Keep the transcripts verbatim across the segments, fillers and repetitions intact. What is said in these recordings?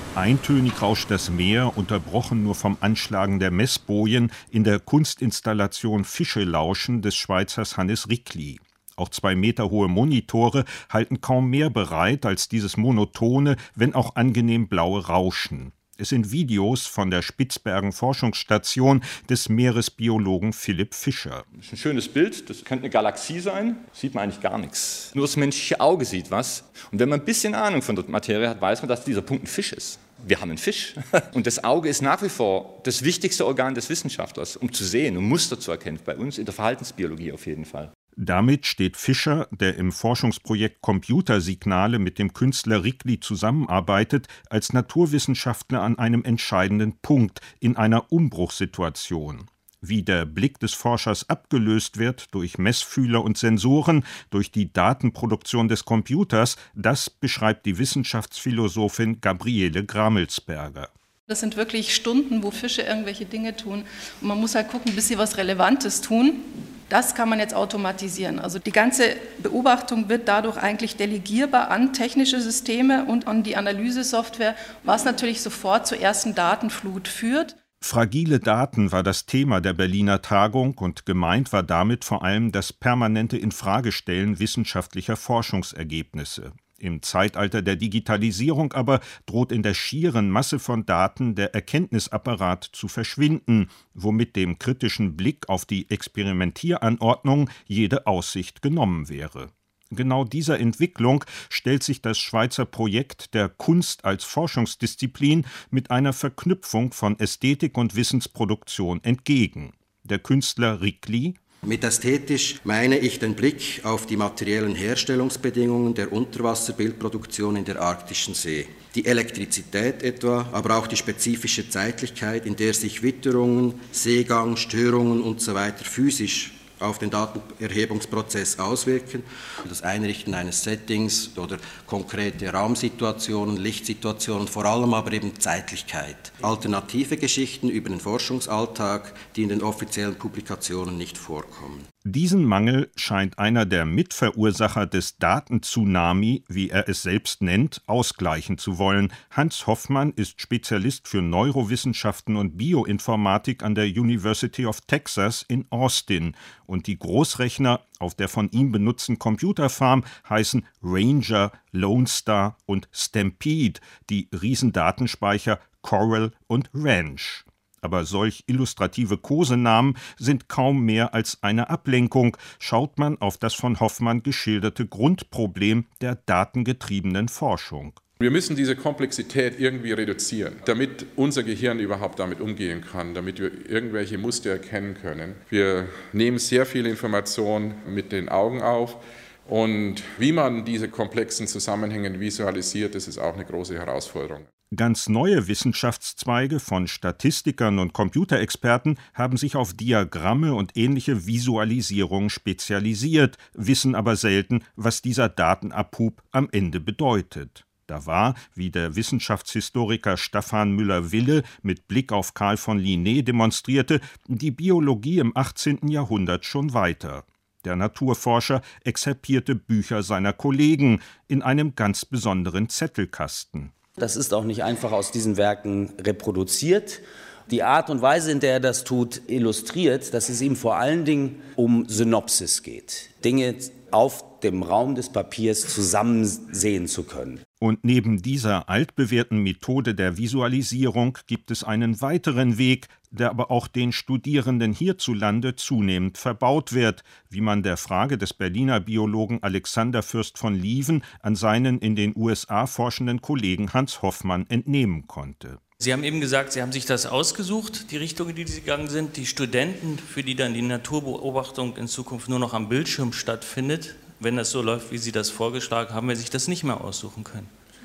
Eintönig rauscht das Meer, unterbrochen nur vom Anschlagen der Messbojen in der Kunstinstallation Fische lauschen des Schweizers Hannes Rickli. Auch zwei Meter hohe Monitore halten kaum mehr bereit als dieses monotone, wenn auch angenehm blaue Rauschen. Es sind Videos von der Spitzbergen-Forschungsstation des Meeresbiologen Philipp Fischer. Das ist ein schönes Bild, das könnte eine Galaxie sein, sieht man eigentlich gar nichts. Nur das menschliche Auge sieht was. Und wenn man ein bisschen Ahnung von der Materie hat, weiß man, dass dieser Punkt ein Fisch ist. Wir haben einen Fisch. Und das Auge ist nach wie vor das wichtigste Organ des Wissenschaftlers, um zu sehen, um Muster zu erkennen. Bei uns in der Verhaltensbiologie auf jeden Fall. Damit steht Fischer, der im Forschungsprojekt Computersignale mit dem Künstler Rickli zusammenarbeitet, als Naturwissenschaftler an einem entscheidenden Punkt in einer Umbruchssituation. Wie der Blick des Forschers abgelöst wird durch Messfühler und Sensoren, durch die Datenproduktion des Computers, das beschreibt die Wissenschaftsphilosophin Gabriele Gramelsberger. Das sind wirklich Stunden, wo Fische irgendwelche Dinge tun. Und man muss halt gucken, bis sie was Relevantes tun. Das kann man jetzt automatisieren. Also die ganze Beobachtung wird dadurch eigentlich delegierbar an technische Systeme und an die Analysesoftware, was natürlich sofort zur ersten Datenflut führt. Fragile Daten war das Thema der Berliner Tagung und gemeint war damit vor allem das permanente Infragestellen wissenschaftlicher Forschungsergebnisse. Im Zeitalter der Digitalisierung aber droht in der schieren Masse von Daten der Erkenntnisapparat zu verschwinden, womit dem kritischen Blick auf die Experimentieranordnung jede Aussicht genommen wäre. Genau dieser Entwicklung stellt sich das Schweizer Projekt der Kunst als Forschungsdisziplin mit einer Verknüpfung von Ästhetik und Wissensproduktion entgegen. Der Künstler Rickli: Mit ästhetisch meine ich den Blick auf die materiellen Herstellungsbedingungen der Unterwasserbildproduktion in der arktischen See. Die Elektrizität etwa, aber auch die spezifische Zeitlichkeit, in der sich Witterungen, Seegang, Störungen usw. physisch auf den Datenerhebungsprozess auswirken. Das Einrichten eines Settings oder konkrete Raumsituationen, Lichtsituationen, vor allem aber eben Zeitlichkeit. Alternative Geschichten über den Forschungsalltag, die in den offiziellen Publikationen nicht vorkommen. Diesen Mangel scheint einer der Mitverursacher des Datentsunami, wie er es selbst nennt, ausgleichen zu wollen. Hans Hoffmann ist Spezialist für Neurowissenschaften und Bioinformatik an der University of Texas in Austin. Und die Großrechner auf der von ihm benutzten Computerfarm heißen Ranger, Lone Star und Stampede, die Riesendatenspeicher Coral und Ranch. Aber solch illustrative Kosenamen sind kaum mehr als eine Ablenkung, schaut man auf das von Hoffmann geschilderte Grundproblem der datengetriebenen Forschung. Wir müssen diese Komplexität irgendwie reduzieren, damit unser Gehirn überhaupt damit umgehen kann, damit wir irgendwelche Muster erkennen können. Wir nehmen sehr viel Information mit den Augen auf. Und wie man diese komplexen Zusammenhänge visualisiert, das ist auch eine große Herausforderung. Ganz neue Wissenschaftszweige von Statistikern und Computerexperten haben sich auf Diagramme und ähnliche Visualisierungen spezialisiert, wissen aber selten, was dieser Datenabbub am Ende bedeutet. Da war, wie der Wissenschaftshistoriker Staffan Müller-Wille mit Blick auf Carl von Linné demonstrierte, die Biologie im achtzehnten Jahrhundert schon weiter. Der Naturforscher exerpierte Bücher seiner Kollegen in einem ganz besonderen Zettelkasten. Das ist auch nicht einfach aus diesen Werken reproduziert. Die Art und Weise, in der er das tut, illustriert, dass es ihm vor allen Dingen um Synopsis geht. Dinge auf dem Raum des Papiers zusammen sehen zu können. Und neben dieser altbewährten Methode der Visualisierung gibt es einen weiteren Weg, der aber auch den Studierenden hierzulande zunehmend verbaut wird, wie man der Frage des Berliner Biologen Alexander Fürst von Lieven an seinen in den U S A forschenden Kollegen Hans Hoffmann entnehmen konnte. Sie haben eben gesagt, Sie haben sich das ausgesucht, die Richtung, in die Sie gegangen sind. Die Studenten, für die dann die Naturbeobachtung in Zukunft nur noch am Bildschirm stattfindet, wenn das so läuft, wie Sie das vorgeschlagen haben, wir sich das nicht mehr aussuchen können.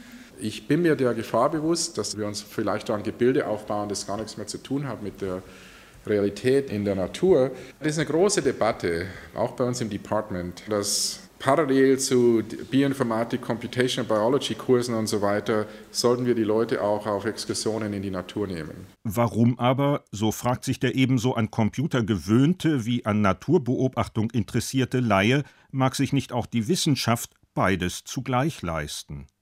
Ich bin mir der Gefahr bewusst, dass wir uns vielleicht ein Gebilde aufbauen, das gar nichts mehr zu tun hat mit der Realität in der Natur. Das ist eine große Debatte, auch bei uns im Department, dass parallel zu Bioinformatik, Computational Biology Kursen und so weiter, sollten wir die Leute auch auf Exkursionen in die Natur nehmen. Warum aber, so fragt sich der ebenso an Computer gewöhnte wie an Naturbeobachtung interessierte Laie, mag sich nicht auch die Wissenschaft beides zugleich leisten?